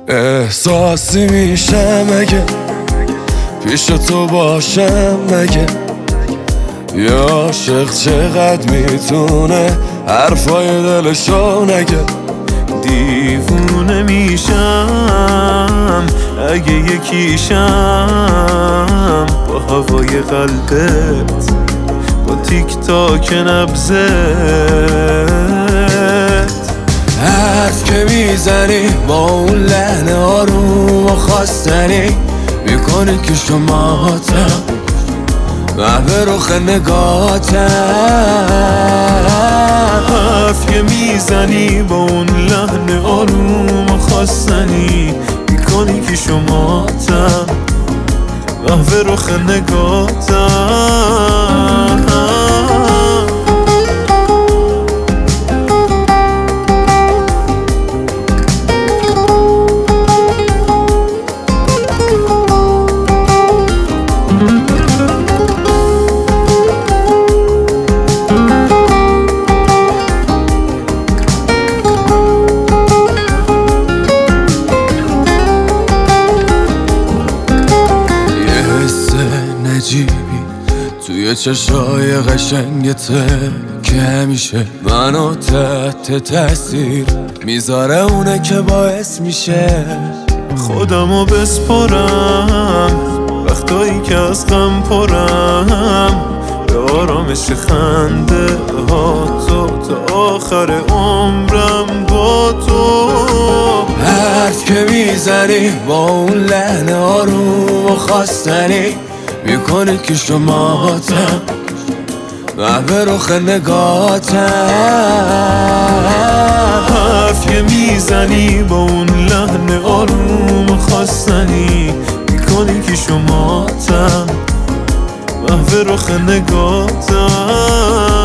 احساسی میشه مگه پیش تو باشم مگه؟ یا عاشق چقدر میتونه حرفای دلشو نگه؟ دیوونه میشم اگه یکیشم با هوای قلبت، با تیک تاک نبضت. حرف که میزنی با اون لحن آروم و خواستنی میکنی که شماتم محو رخ نگاتم. حرف که میزنی با اون لحن آروم و خواستنی میکنی که شماتم محو رخ نگاتم. عجیبی توی چشای قشنگته که همیشه منو تحت تاثیر میذاره، اونه که باعث میشه خودمو بسپرم وقتایی که از غم پرم، به آرامش خنده ها تو تا آخر عمرم با تو. حرف که میزنی با اون لحن آروم و خواستنی میکنه که شماتم محو رخ نگاتم. حرف که میزنی با اون لحن آروم خواستنی میکنی که شماتم محو رخ نگاتم.